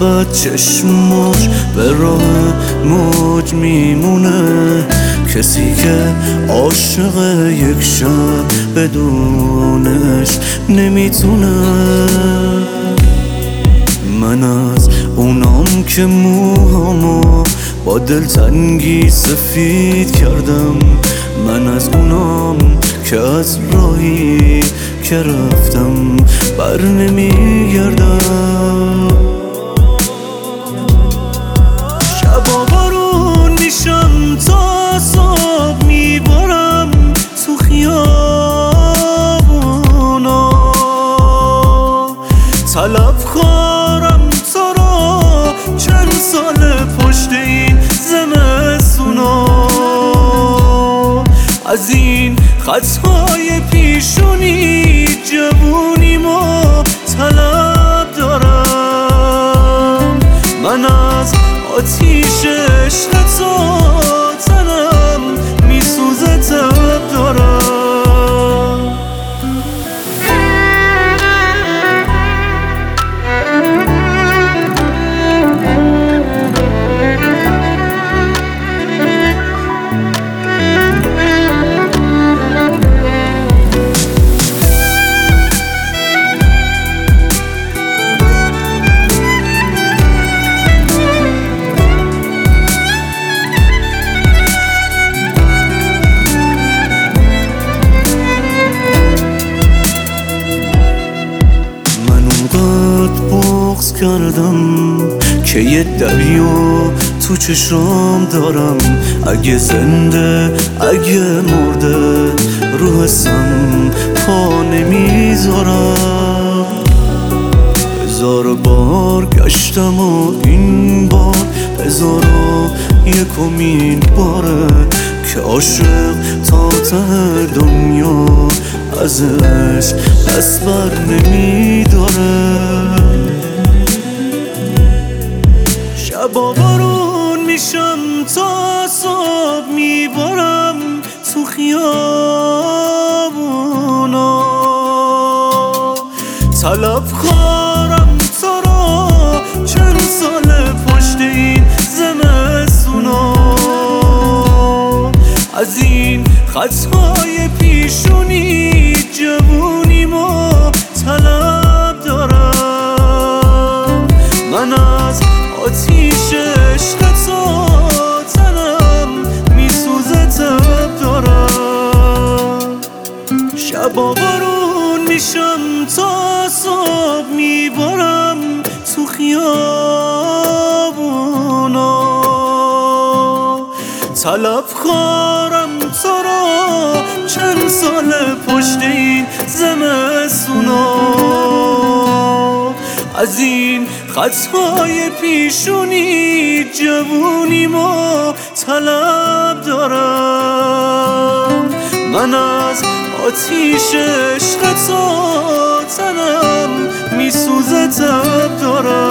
ابد چشماش به راه موج میمونه، کسی که عاشق یک شب بدونش نمیتونه. من از اونام که موهامو با دلتنگی سفید کردم، من از اونام که از راهی که رفتم بر نمیگردم. شبا بارون میشم تا صبح میبارم تو خیابونا، طلب خارم تو رو چند سال پشت این زمستونا. از این خطهای پیشونی جوونیمو طلب دارم، من از آتیش عشق تو تنم میسوزه تب دارم. کردم که یه دریا تو چشام دارم، اگه زنده اگه مرده رو حسم پا نمیذارم. هزار بار گشتم و این بار 1001مین باره که عاشق تا ته دنیا ازش دست بر نمیداره. شبا بارون میشم تا صبح میبارم تو خیابونا، طلب خارم تو رو چند سال پشت این زمستونا. از این خطهای پیشونی جوونیمو طلب دارم، من از آتیش عشق تو تنم میسوزه تب دارم. شبا بارون میشم تا صبح میبارم تو خیابونا، طلب خارم تو رو چند سال پشت این زمستونا. از این خطهای پیشونی جوونیمو طلب دارم، من از آتیش عشق تو تنم میسوزه تب دارم.